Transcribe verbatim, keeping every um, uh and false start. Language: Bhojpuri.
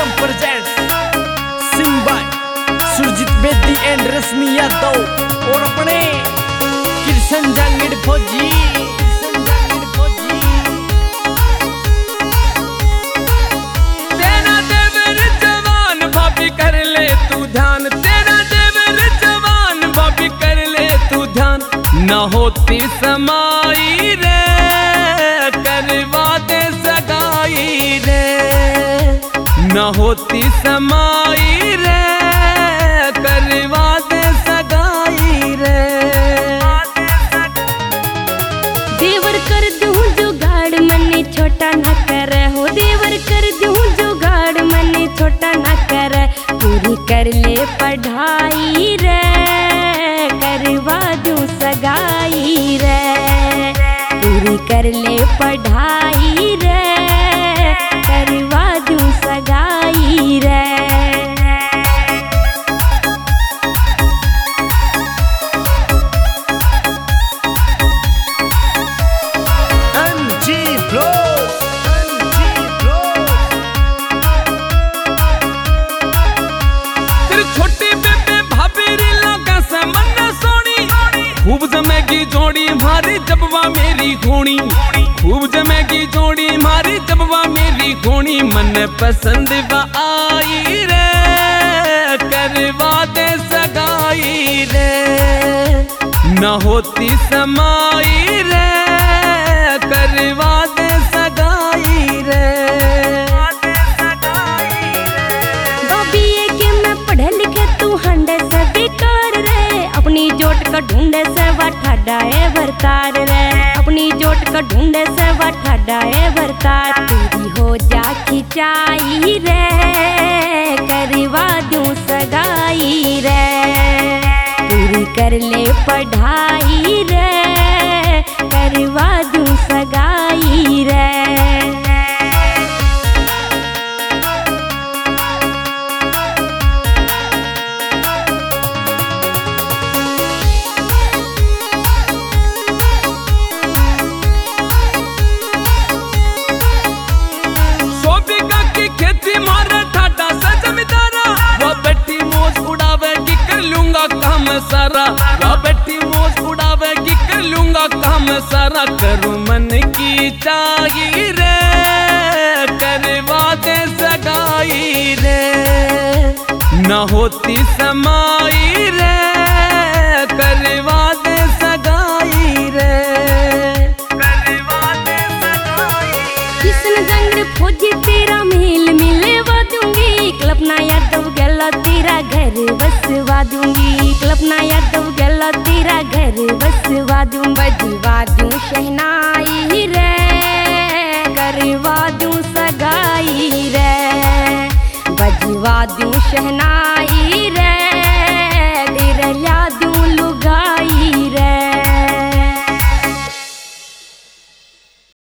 सिस्टम प्रेजेंट्स सिंबाई सुरजीत बेदी एंड रश्मि यादव और अपने कृष्ण जांगड़ फौजी। तेरा देवर जवान भाभी कर ले तू ध्यान, तेरा देवर जवान भाभी कर ले तू ध्यान। न होती समाई रे करवा दे सगाई रे, न होती समाई रे करवा दे सगाई रे। देवर कर दूं जुगाड़ मने छोटा न कर हो, देवर कर दूं जुगाड़ मने छोटा न कर। पूरी कर ले पढ़ाई रे करवा दूं सगाई रे, पूरी कर ले पढ़ाई रे करवा दूं सगाई रे। छोटी बेबे भाभी लगा से मन सोनी, खूब जमेगी जोड़ी मारी जबवा मेरी खूनी, खूब जमेगी जोड़ी मारी जबवा मेरी खूनी। मन पसंद बा आई रे करवा दे सगाई रे, न होती समाई रे करवा दे सगाई रे। अपनी जोट का ढूंढे से वाठाडा है भरतार रे, अपनी जोट का ढूंढे से वाठाडा है भरतार। पूरी हो जा खिंचाई रे करवा दूं सगाई रे, पूरी कर ले पढ़ाई रे करवा दूं सगाई रे। खेती मारे ठाडा से जमींदारा, वो बेटी मौज उड़ावेगी कर लूंगा काम सारा, वो बेटी मौज उड़ावेगी कर लूंगा काम सारा। करूं मन की चाहिए रे करवा दे सगाई रे, न होती समाई रे करवा दे सगाई रे। कृष्ण जांगड़ फौजी तेरा मेल मिलवा दूंगी, कल्पना यादव गला तेरा घर बसवा दूंगी, कल्पना यादव गला तेरा घर बसवा दूं। बजवा दूं शहनाई रे करवा दूं सगाई रे, बजवा दूं शहनाई